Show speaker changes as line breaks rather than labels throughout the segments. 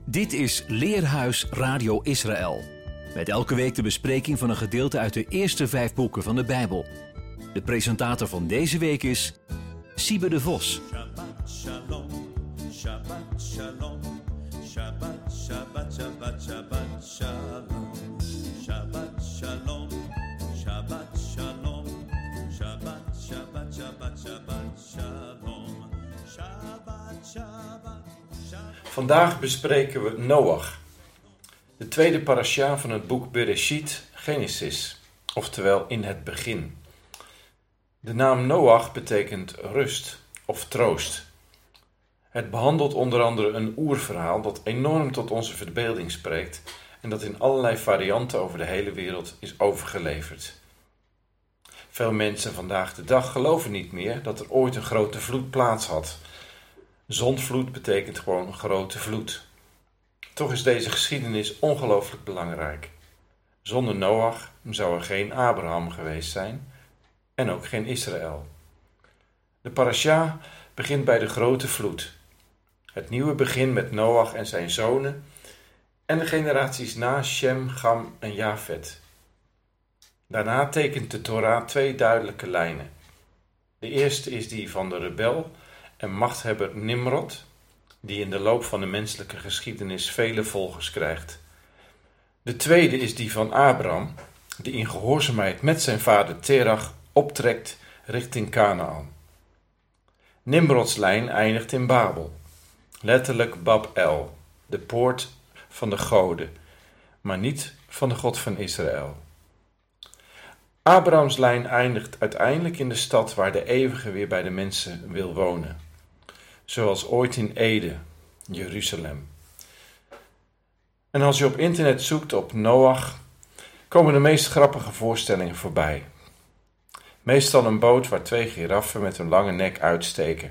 Dit is Leerhuis Radio Israël. Met elke week de bespreking van een gedeelte uit de eerste 5 boeken van de Bijbel. De presentator van deze week is Siebe de Vos.
Shabbat shalom, Shabbat shalom, Shabbat, Shabbat, Shabbat, Shabbat shalom, Shabbat shalom, Shabbat shalom, Shabbat, Shabbat, Shabbat, Shabbat shalom, Shabbat, Shabbat.
Vandaag bespreken we Noach, de tweede parasha van het boek Bereshit, Genesis, oftewel in het begin. De naam Noach betekent rust of troost. Het behandelt onder andere een oerverhaal dat enorm tot onze verbeelding spreekt en dat in allerlei varianten over de hele wereld is overgeleverd. Veel mensen vandaag de dag geloven niet meer dat er ooit een grote vloed plaats had. Zondvloed betekent gewoon een grote vloed. Toch is deze geschiedenis ongelooflijk belangrijk. Zonder Noach zou er geen Abraham geweest zijn en ook geen Israël. De parasha begint bij de grote vloed. Het nieuwe begin met Noach en zijn zonen en de generaties na Shem, Cham en Jafet. Daarna tekent de Torah 2 duidelijke lijnen. De eerste is die van de rebel en machthebber Nimrod, die in de loop van de menselijke geschiedenis vele volgers krijgt. De tweede is die van Abraham, die in gehoorzaamheid met zijn vader Terach optrekt richting Kanaan. Nimrods lijn eindigt in Babel, letterlijk Bab-el, de poort van de goden, maar niet van de God van Israël. Abrahams lijn eindigt uiteindelijk in de stad waar de eeuwige weer bij de mensen wil wonen. Zoals ooit in Ede, Jeruzalem. En als je op internet zoekt op Noach, komen de meest grappige voorstellingen voorbij. Meestal een boot waar 2 giraffen met een lange nek uitsteken.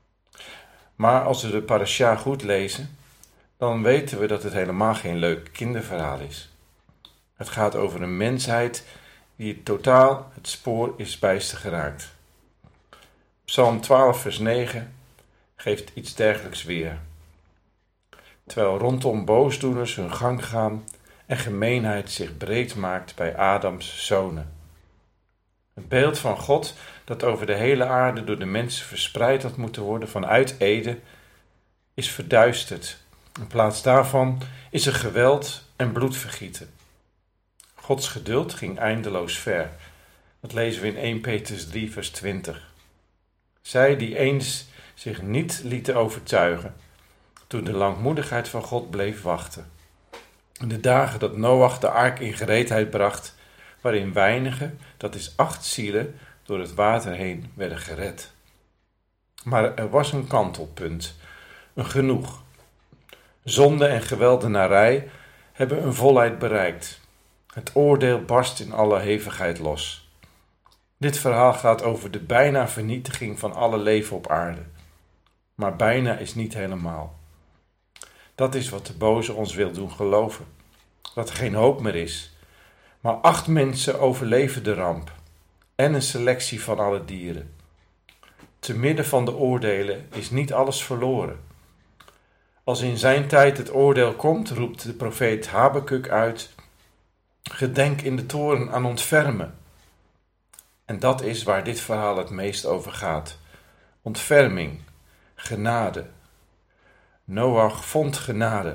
Maar als we de parasha goed lezen, dan weten we dat het helemaal geen leuk kinderverhaal is. Het gaat over een mensheid die totaal het spoor is bijster geraakt. Psalm 12 vers 9 geeft iets dergelijks weer. Terwijl rondom boosdoeners hun gang gaan en gemeenheid zich breed maakt bij Adams zonen. Het beeld van God dat over de hele aarde door de mensen verspreid had moeten worden vanuit Eden is verduisterd. In plaats daarvan is er geweld en bloedvergieten. Gods geduld ging eindeloos ver. Dat lezen we in 1 Petrus 3 vers 20. Zij die eens zich niet lieten overtuigen, toen de langmoedigheid van God bleef wachten. In de dagen dat Noach de ark in gereedheid bracht, waarin weinigen, dat is 8 zielen, door het water heen werden gered. Maar er was een kantelpunt, een genoeg. Zonde en geweldenarij hebben een volheid bereikt. Het oordeel barst in alle hevigheid los. Dit verhaal gaat over de bijna vernietiging van alle leven op aarde. Maar bijna is niet helemaal. Dat is wat de boze ons wil doen geloven. Dat er geen hoop meer is. Maar 8 mensen overleven de ramp. En een selectie van alle dieren. Te midden van de oordelen is niet alles verloren. Als in zijn tijd het oordeel komt, roept de profeet Habakuk uit: gedenk in de toren aan ontfermen. En dat is waar dit verhaal het meest over gaat. Ontferming, genade. Noach vond genade.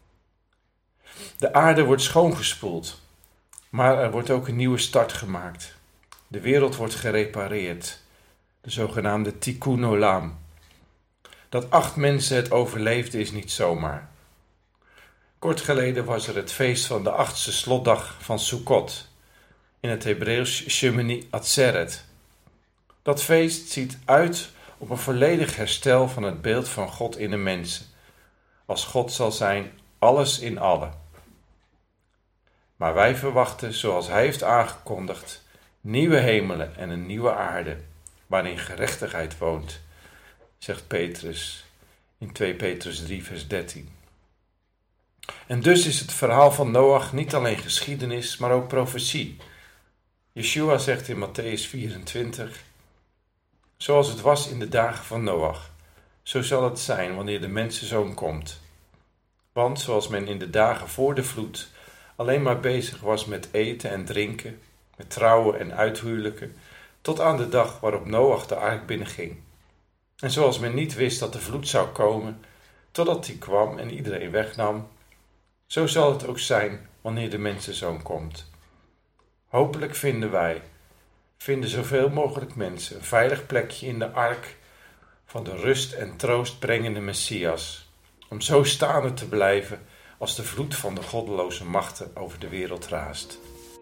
De aarde wordt schoongespoeld, maar er wordt ook een nieuwe start gemaakt. De wereld wordt gerepareerd, de zogenaamde Tikkun Olam. Dat 8 mensen het overleefden is niet zomaar. Kort geleden was er het feest van de 8e slotdag van Sukkot, in het Hebreeuws Shemini Atzeret. Dat feest ziet uit op een volledig herstel van het beeld van God in de mensen, als God zal zijn alles in allen. Maar wij verwachten, zoals hij heeft aangekondigd, nieuwe hemelen en een nieuwe aarde, waarin gerechtigheid woont, zegt Petrus in 2 Petrus 3 vers 13. En dus is het verhaal van Noach niet alleen geschiedenis, maar ook profetie. Yeshua zegt in Mattheüs 24, zoals het was in de dagen van Noach, zo zal het zijn wanneer de mensenzoon komt. Want zoals men in de dagen voor de vloed alleen maar bezig was met eten en drinken, met trouwen en uithuwelijken, tot aan de dag waarop Noach de ark binnenging. En zoals men niet wist dat de vloed zou komen, totdat die kwam en iedereen wegnam, zo zal het ook zijn wanneer de mensenzoon komt. Hopelijk vinden zoveel mogelijk mensen een veilig plekje in de ark van de rust en troost brengende Messias, om zo staande te blijven als de vloed van de goddeloze machten over de wereld raast.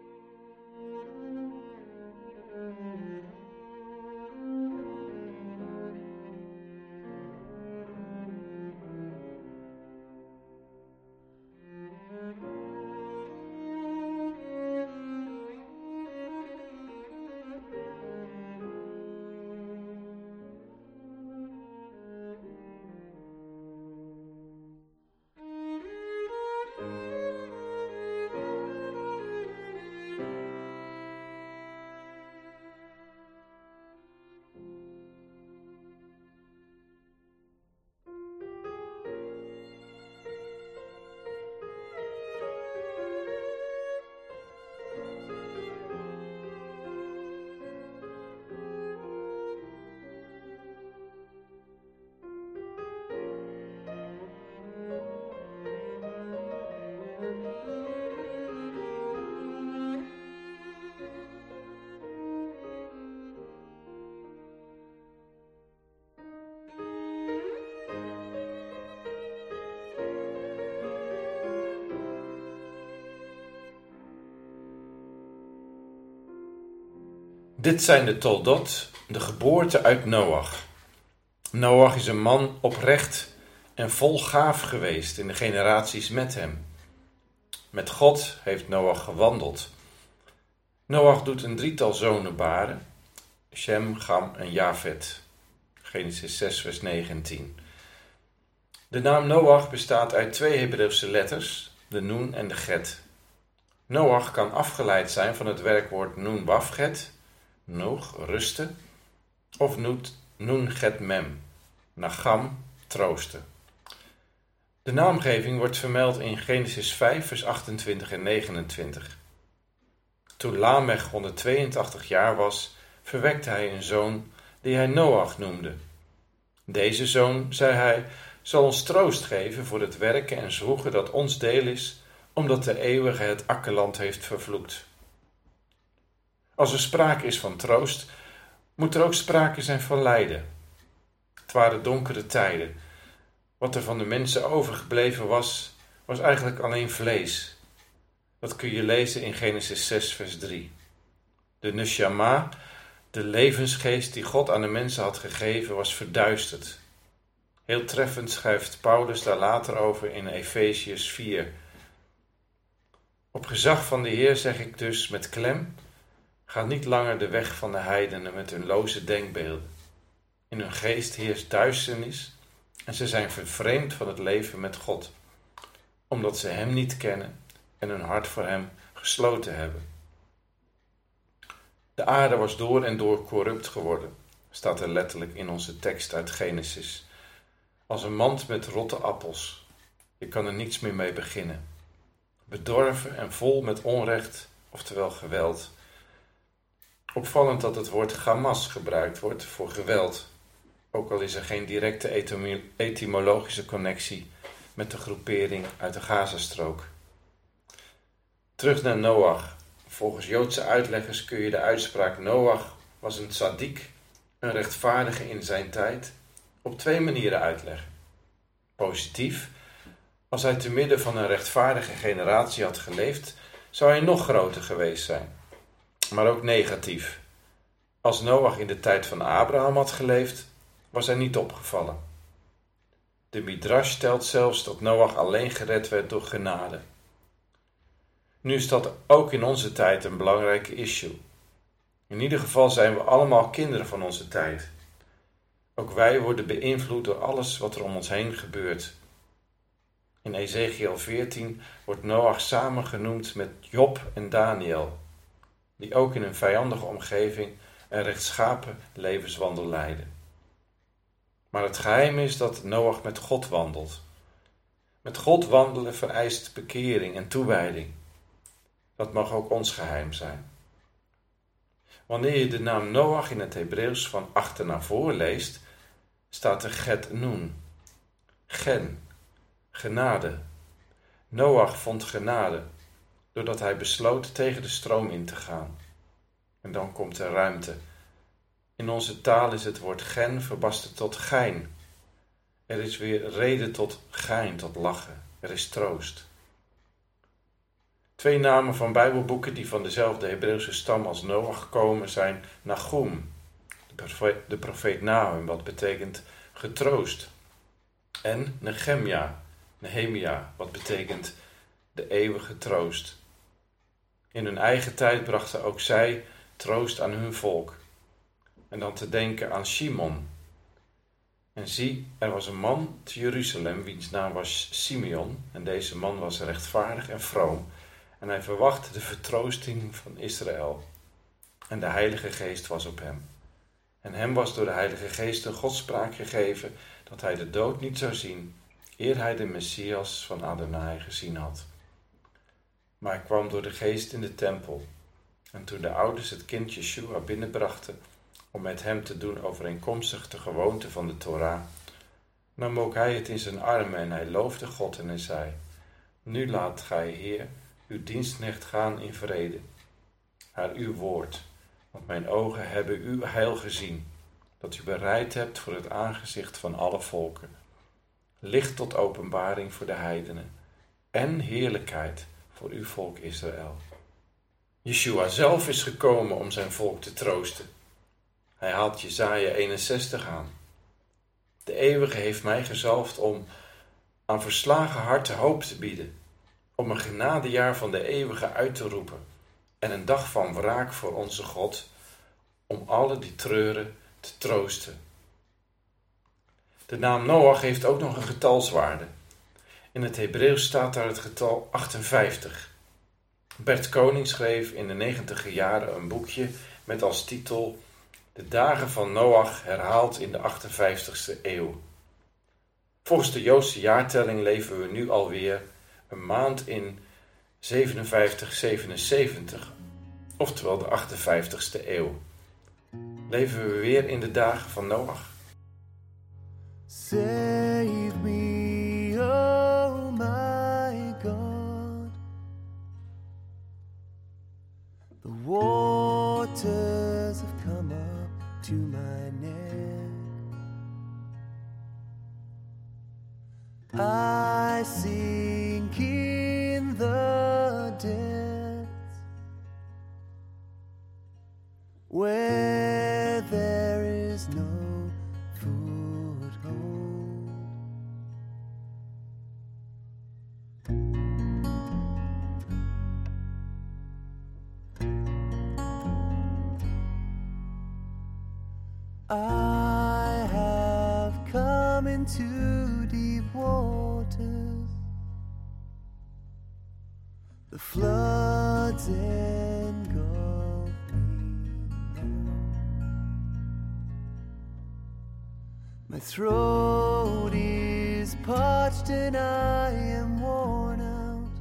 Dit zijn de toldot, de geboorte uit Noach. Noach is een man oprecht en vol gaaf geweest in de generaties met hem. Met God heeft Noach gewandeld. Noach doet een drietal zonen baren: Shem, Cham en Jafet. Genesis 6 vers 9 en 10. De naam Noach bestaat uit 2 Hebreeuwse letters, de Noen en de Get. Noach kan afgeleid zijn van het werkwoord Noen Wafget, Noog, rusten, of Noen Get Mem, Nagam, troosten. De naamgeving wordt vermeld in Genesis 5 vers 28 en 29. Toen Lamech 182 jaar was, verwekte hij een zoon die hij Noach noemde. Deze zoon, zei hij, zal ons troost geven voor het werken en zwoegen dat ons deel is, omdat de eeuwige het akkerland heeft vervloekt. Als er sprake is van troost, moet er ook sprake zijn van lijden. Het waren donkere tijden. Wat er van de mensen overgebleven was, was eigenlijk alleen vlees. Dat kun je lezen in Genesis 6 vers 3. De neshama, de levensgeest die God aan de mensen had gegeven, was verduisterd. Heel treffend schrijft Paulus daar later over in Efesiërs 4. Op gezag van de Heer zeg ik dus met klem: ga niet langer de weg van de heidenen met hun loze denkbeelden. In hun geest heerst duisternis en ze zijn vervreemd van het leven met God, omdat ze hem niet kennen en hun hart voor hem gesloten hebben. De aarde was door en door corrupt geworden, staat er letterlijk in onze tekst uit Genesis. Als een mand met rotte appels. Je kan er niets meer mee beginnen. Bedorven en vol met onrecht, oftewel geweld. Opvallend dat het woord Hamas gebruikt wordt voor geweld, ook al is er geen directe etymologische connectie met de groepering uit de Gazastrook. Terug naar Noach. Volgens Joodse uitleggers kun je de uitspraak Noach was een tzaddik, een rechtvaardige in zijn tijd, op 2 manieren uitleggen. Positief: als hij te midden van een rechtvaardige generatie had geleefd, zou hij nog groter geweest zijn. Maar ook negatief: als Noach in de tijd van Abraham had geleefd, was hij niet opgevallen. De Midrash stelt zelfs dat Noach alleen gered werd door genade. Nu is dat ook in onze tijd een belangrijke issue. In ieder geval zijn we allemaal kinderen van onze tijd. Ook wij worden beïnvloed door alles wat er om ons heen gebeurt. In Ezekiel 14 wordt Noach samen genoemd met Job en Daniel, die ook in een vijandige omgeving een rechtschapen levenswandel leiden. Maar het geheim is dat Noach met God wandelt. Met God wandelen vereist bekering en toewijding. Dat mag ook ons geheim zijn. Wanneer je de naam Noach in het Hebreeuws van achter naar voor leest, staat er Get Nun. Gen, genade. Noach vond genade, doordat hij besloot tegen de stroom in te gaan. En dan komt er ruimte. In onze taal is het woord gen verbasterd tot gein. Er is weer reden tot gein, tot lachen. Er is troost. 2 namen van Bijbelboeken die van dezelfde Hebreeuwse stam als Noach komen zijn Nahum, de profeet Nahum, wat betekent getroost. En Nehemia, wat betekent de eeuwige troost. In hun eigen tijd brachten ook zij troost aan hun volk. En dan te denken aan Shimon. En zie, er was een man te Jeruzalem, wiens naam was Simeon. En deze man was rechtvaardig en vroom. En hij verwachtte de vertroosting van Israël. En de Heilige Geest was op hem. En hem was door de Heilige Geest een godspraak gegeven dat hij de dood niet zou zien, eer hij de Messias van Adonai gezien had. Maar hij kwam door de Geest in de tempel. En toen de ouders het kind Yeshua binnenbrachten om met hem te doen overeenkomstig de gewoonte van de Torah, nam ook hij het in zijn armen en hij loofde God en hij zei: Nu laat gij, Heer, uw dienstknecht gaan in vrede, naar uw woord, want mijn ogen hebben uw heil gezien, dat u bereid hebt voor het aangezicht van alle volken, licht tot openbaring voor de heidenen en heerlijkheid voor uw volk Israël. Yeshua zelf is gekomen om zijn volk te troosten. Hij haalt Jesaja 61 aan. De Eeuwige heeft mij gezalfd om aan verslagen harten hoop te bieden, om een genadejaar van de Eeuwige uit te roepen en een dag van wraak voor onze God, om alle die treuren te troosten. De naam Noach heeft ook nog een getalswaarde. In het Hebreeuws staat daar het getal 58. Bert Koning schreef in de 90e jaren een boekje met als titel De dagen van Noach herhaald in de 58e eeuw. Volgens de Joodse jaartelling leven we nu alweer een maand in 5777, oftewel de 58e eeuw. Leven we weer in de dagen van Noach?
Save me, oh my God. The waters have come up to my neck. I sink in the depths where there is no foothold. I have come into deep waters. The floods engulf me now. My throat is parched and I am worn out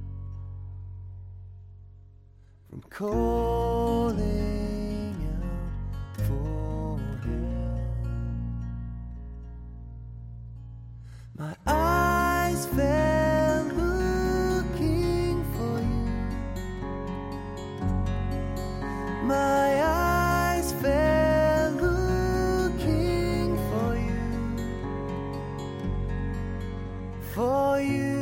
from calling out for help. My eyes fell looking for you. My eyes fell looking for you. For you.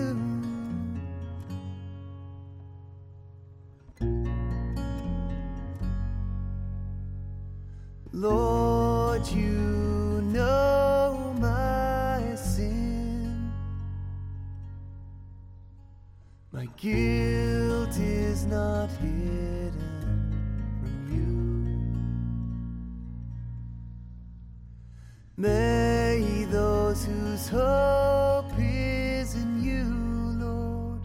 Lord, you know my sin. My guilt is not hidden from you. May those whose hope is in you, Lord,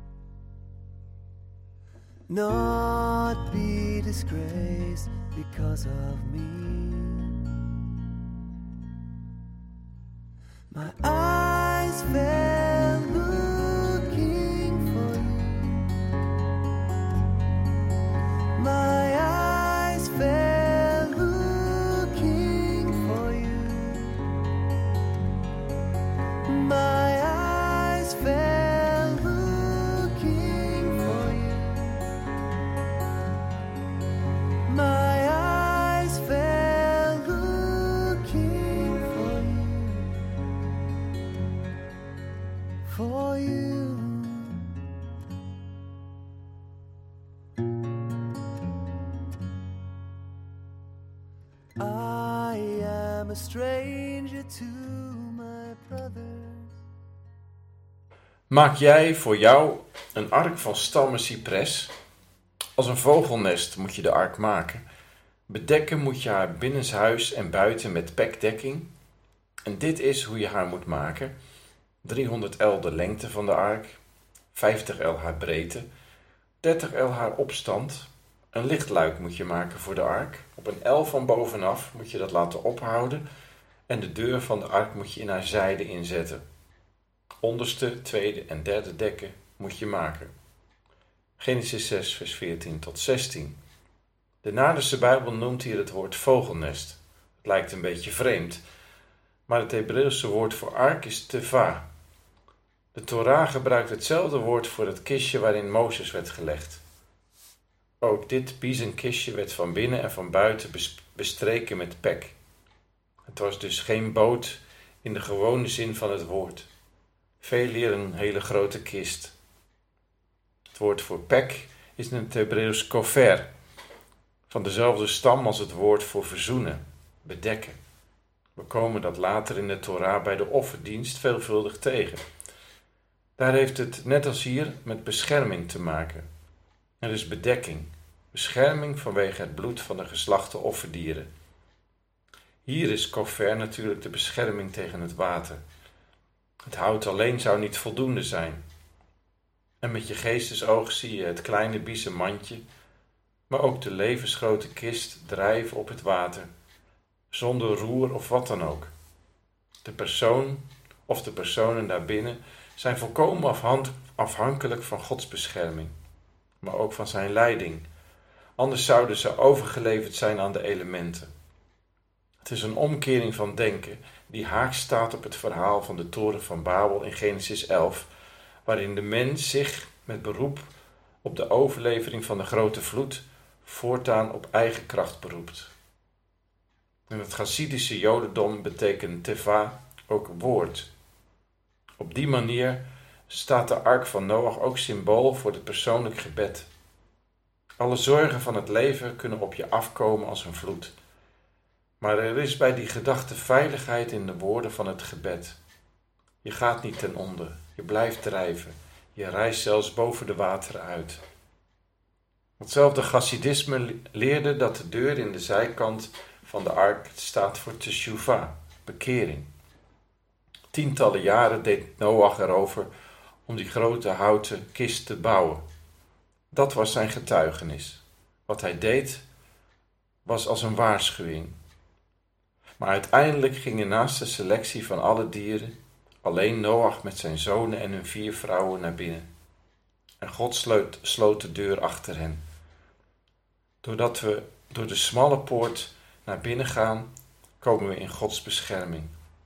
not be disgraced because of me. My eyes fell for you. I am a stranger to my brothers.
Maak jij voor jou een ark van stammen cypres? Als een vogelnest moet je de ark maken. Bedekken moet je haar binnenshuis en buiten met pekdekking. En dit is hoe je haar moet maken. 300 L de lengte van de ark, 50 L haar breedte, 30 L haar opstand. Een lichtluik moet je maken voor de ark. Op een L van bovenaf moet je dat laten ophouden. En de deur van de ark moet je in haar zijde inzetten. Onderste, tweede en derde dekken moet je maken. Genesis 6 vers 14 tot 16. De Naardense Bijbel noemt hier het woord vogelnest. Het lijkt een beetje vreemd, maar het Hebreeuwse woord voor ark is teva. De Torah gebruikt hetzelfde woord voor het kistje waarin Mozes werd gelegd. Ook dit biezenkistje werd van binnen en van buiten bestreken met pek. Het was dus geen boot in de gewone zin van het woord. Veel eer een hele grote kist. Het woord voor pek is in het Hebreeuws kofer, van dezelfde stam als het woord voor verzoenen, bedekken. We komen dat later in de Torah bij de offerdienst veelvuldig tegen. Daar heeft het, net als hier, met bescherming te maken. Er is bedekking, bescherming vanwege het bloed van de geslachte offerdieren. Hier is kofer natuurlijk de bescherming tegen het water. Het hout alleen zou niet voldoende zijn. En met je geestesoog zie je het kleine biezen mandje, maar ook de levensgrote kist drijven op het water, zonder roer of wat dan ook. De persoon of de personen daarbinnen zijn volkomen afhankelijk van Gods bescherming, maar ook van zijn leiding. Anders zouden ze overgeleverd zijn aan de elementen. Het is een omkering van denken die haaks staat op het verhaal van de toren van Babel in Genesis 11, waarin de mens zich met beroep op de overlevering van de grote vloed voortaan op eigen kracht beroept. In het Chassidische Jodendom betekent teva ook woord. Op die manier staat de ark van Noach ook symbool voor het persoonlijk gebed. Alle zorgen van het leven kunnen op je afkomen als een vloed. Maar er is bij die gedachte veiligheid in de woorden van het gebed. Je gaat niet ten onder, je blijft drijven, je reist zelfs boven de wateren uit. Hetzelfde Chassidisme leerde dat de deur in de zijkant van de ark staat voor teshuvah, bekering. Tientallen jaren deed Noach erover om die grote houten kist te bouwen. Dat was zijn getuigenis. Wat hij deed was als een waarschuwing. Maar uiteindelijk gingen naast de selectie van alle dieren alleen Noach met zijn zonen en hun 4 vrouwen naar binnen. En God sloot de deur achter hen. Doordat we door de smalle poort naar binnen gaan, komen we in Gods bescherming.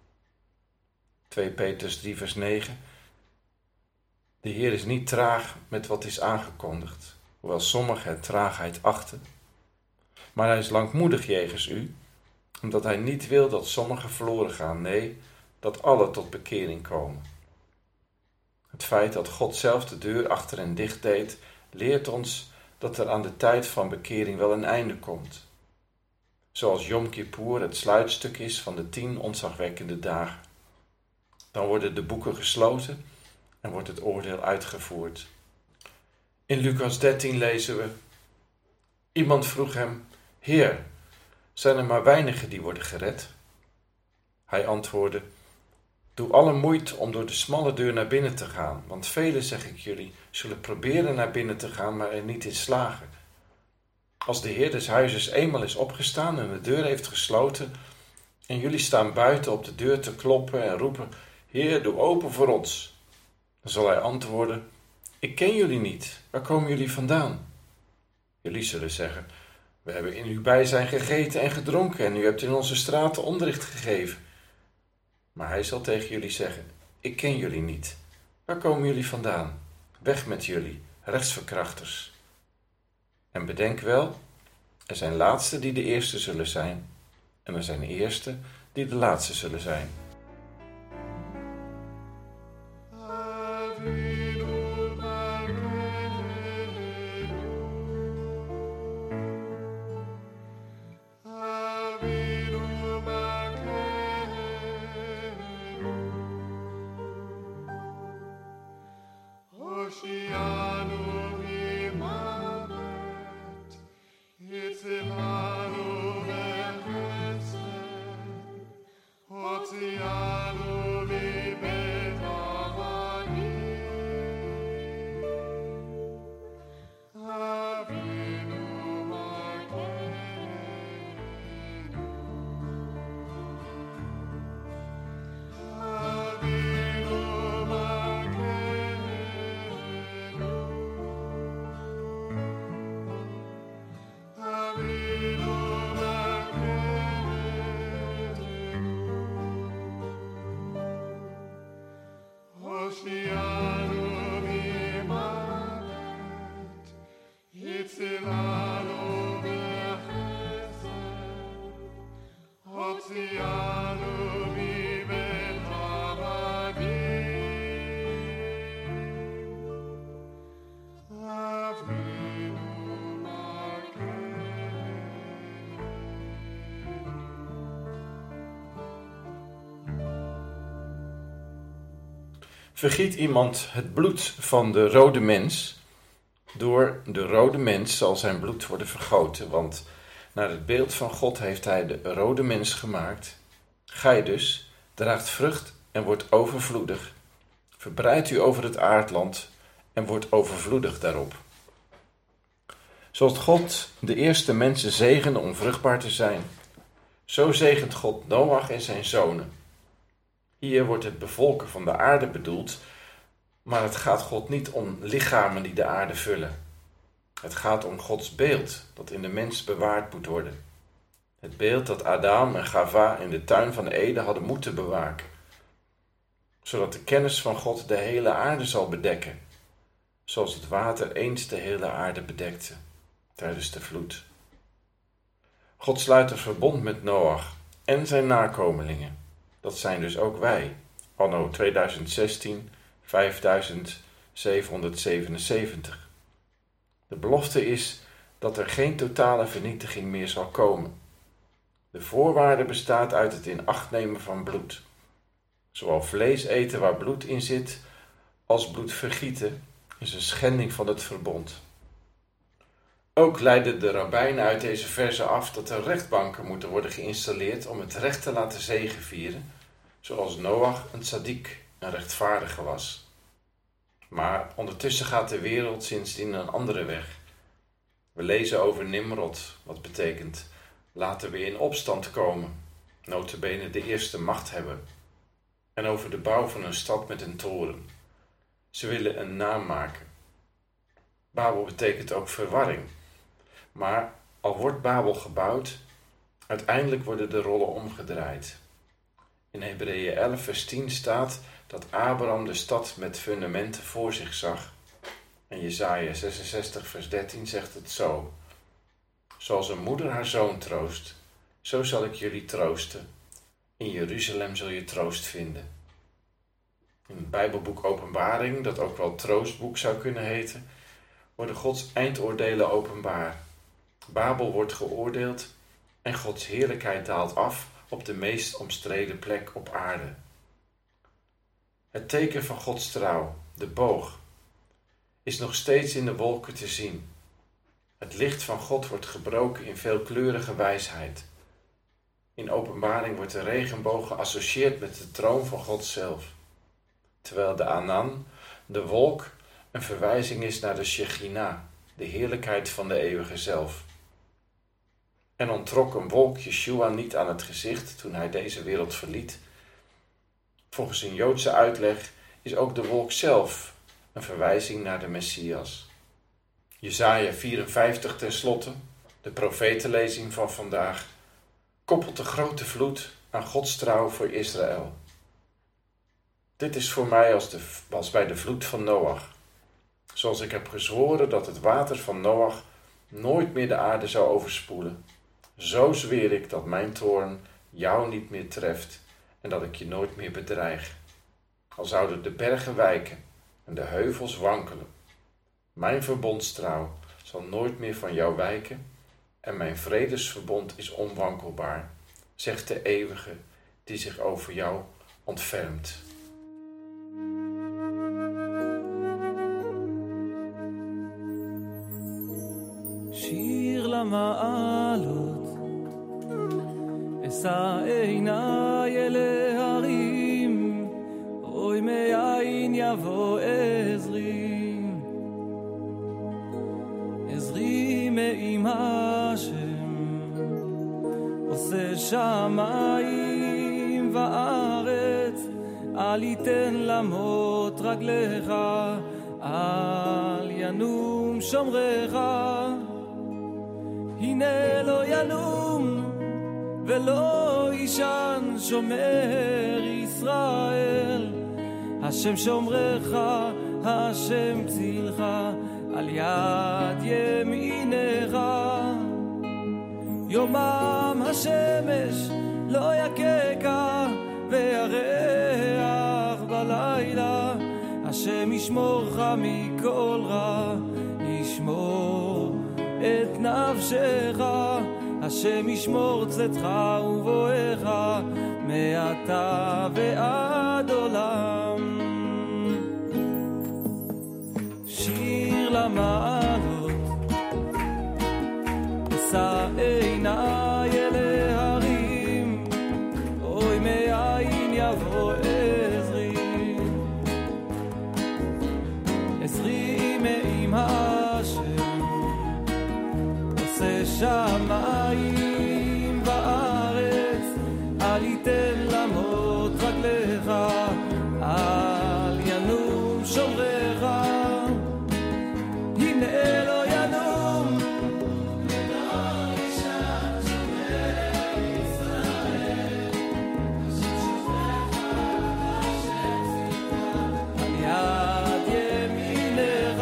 2 Petrus 3 vers 9. De Heer is niet traag met wat is aangekondigd, hoewel sommigen het traagheid achten. Maar hij is langmoedig jegens u, omdat hij niet wil dat sommigen verloren gaan, nee, dat alle tot bekering komen. Het feit dat God zelf de deur achter hen dicht deed, leert ons dat er aan de tijd van bekering wel een einde komt. Zoals Yom Kippur het sluitstuk is van de 10 ontzagwekkende dagen. Dan worden de boeken gesloten en wordt het oordeel uitgevoerd. In Lucas 13 lezen we: Iemand vroeg hem: Heer, zijn er maar weinigen die worden gered? Hij antwoordde: Doe alle moeite om door de smalle deur naar binnen te gaan, want velen, zeg ik jullie, zullen proberen naar binnen te gaan, maar er niet in slagen. Als de Heer des huizes eenmaal is opgestaan en de deur heeft gesloten, en jullie staan buiten op de deur te kloppen en roepen: Heer, doe open voor ons. Dan zal hij antwoorden: Ik ken jullie niet. Waar komen jullie vandaan? Jullie zullen zeggen: We hebben in uw bijzijn gegeten en gedronken en u hebt in onze straten onderricht gegeven. Maar hij zal tegen jullie zeggen: Ik ken jullie niet. Waar komen jullie vandaan? Weg met jullie, rechtsverkrachters. En bedenk wel, er zijn laatsten die de eerste zullen zijn, en er zijn eersten die de laatste zullen zijn. Vergiet iemand het bloed van de rode mens, door de rode mens zal zijn bloed worden vergoten, want naar het beeld van God heeft hij de rode mens gemaakt. Gij dus draagt vrucht en wordt overvloedig. Verbreidt u over het aardland en wordt overvloedig daarop. Zoals God de eerste mensen zegende om vruchtbaar te zijn, zo zegent God Noach en zijn zonen. Hier wordt het bevolken van de aarde bedoeld, maar het gaat God niet om lichamen die de aarde vullen. Het gaat om Gods beeld dat in de mens bewaard moet worden. Het beeld dat Adam en Chava in de tuin van Eden hadden moeten bewaken, zodat de kennis van God de hele aarde zal bedekken, zoals het water eens de hele aarde bedekte tijdens de vloed. God sluit een verbond met Noach en zijn nakomelingen. Dat zijn dus ook wij, anno 2016, 5777. De belofte is dat er geen totale vernietiging meer zal komen. De voorwaarde bestaat uit het in acht nemen van bloed. Zowel vlees eten waar bloed in zit, als bloed vergieten is een schending van het verbond. Ook leiden de rabbijnen uit deze verse af dat er rechtbanken moeten worden geïnstalleerd om het recht te laten zegevieren, zoals Noach een tzaddik, een rechtvaardige was. Maar ondertussen gaat de wereld sindsdien een andere weg. We lezen over Nimrod, wat betekent laten we in opstand komen, nota bene de eerste macht hebben, en over de bouw van een stad met een toren. Ze willen een naam maken. Babel betekent ook verwarring. Maar al wordt Babel gebouwd, uiteindelijk worden de rollen omgedraaid. In Hebreeën 11 vers 10 staat dat Abraham de stad met fundamenten voor zich zag. En Jesaja 66 vers 13 zegt het zo. Zoals een moeder haar zoon troost, zo zal ik jullie troosten. In Jeruzalem zul je troost vinden. In het Bijbelboek Openbaring, dat ook wel troostboek zou kunnen heten, worden Gods eindoordelen openbaar. Babel wordt geoordeeld en Gods heerlijkheid daalt af op de meest omstreden plek op aarde. Het teken van Gods trouw, de boog, is nog steeds in de wolken te zien. Het licht van God wordt gebroken in veelkleurige wijsheid. In Openbaring wordt de regenboog geassocieerd met de troon van God zelf, terwijl de Anan, de wolk, een verwijzing is naar de Shechina, de heerlijkheid van de eeuwige zelf. En ontrok een wolk Yeshua niet aan het gezicht toen hij deze wereld verliet. Volgens een Joodse uitleg is ook de wolk zelf een verwijzing naar de Messias. Jesaja 54 tenslotte, de profetenlezing van vandaag, koppelt de grote vloed aan Gods trouw voor Israël. Dit is voor mij als bij de vloed van Noach. Zoals ik heb gezworen dat het water van Noach nooit meer de aarde zou overspoelen, zo zweer ik dat mijn toorn jou niet meer treft en dat ik je nooit meer bedreig. Al zouden de bergen wijken en de heuvels wankelen. Mijn verbondstrouw zal nooit meer van jou wijken en mijn vredesverbond is onwankelbaar, zegt de eeuwige die zich over jou ontfermt.
למעלות, אשא עיניי אל ההרים, אוי מאין יבוא עזרי, עזרי מעם השם, עושה שמיים וארץ, אל יתן למות רגליך, אל ינום שומרך, הנה לא ינום ולא ישן שומר ישראל, השם שומרך, השם צילך, על יד ימינך, יומם השמש לא יקקה, וירח בלילה, השם ישמורך מכל רע, ישמור את נפשך, השם ישמור צאתך ובואך, מעתה ועד עולם. שיר למעלות, אשא עיניי אל ההרים, אוי מאין יבוא עזרי, עזרי מעם השם, עושה שמיים וארץ, אל יתן למות רגליך, אל ינום שומרך, הנה לא ינום ולא ישן שומר ישראל, השם שומרך, השם צילך, על יד ימינך,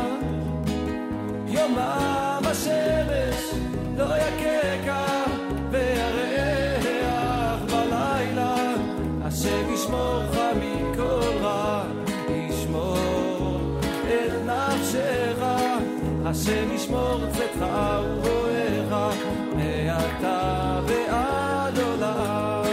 יומם השמש לא יקקה, וירח בלילה, השם ישמורך מכל רע, ישמור את נפשך, השם ישמור צאתך ובואך, מעתה ועד עולם.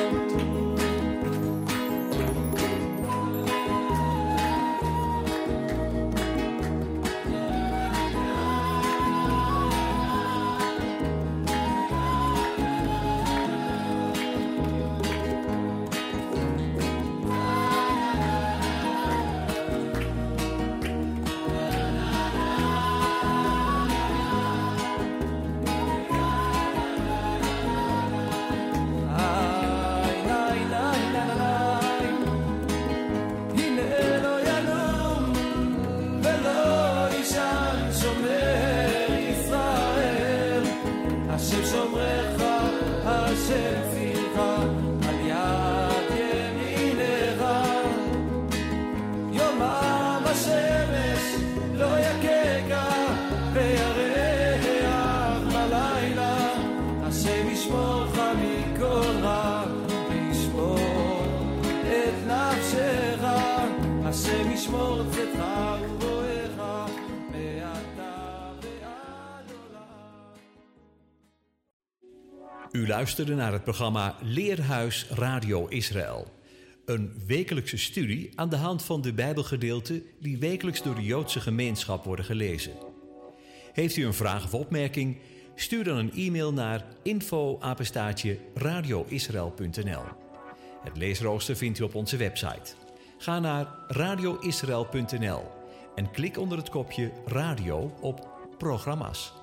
השם שומרך, השם צילך, על יד ימינך, יומם השמש לא יקקה, וירח בלילה, השם ישמורך מכל רע, וישמור את נפשך, השם ישמור צאתך ובואך, מעתה ועד עולם.
U luisterde naar het programma Leerhuis Radio Israël. Een wekelijkse studie aan de hand van de Bijbelgedeelten die wekelijks door de Joodse gemeenschap worden gelezen. Heeft u een vraag of opmerking? Stuur dan een e-mail naar info@radioisrael.nl. Het leesrooster vindt u op onze website. Ga naar radioisrael.nl en klik onder het kopje Radio op Programma's.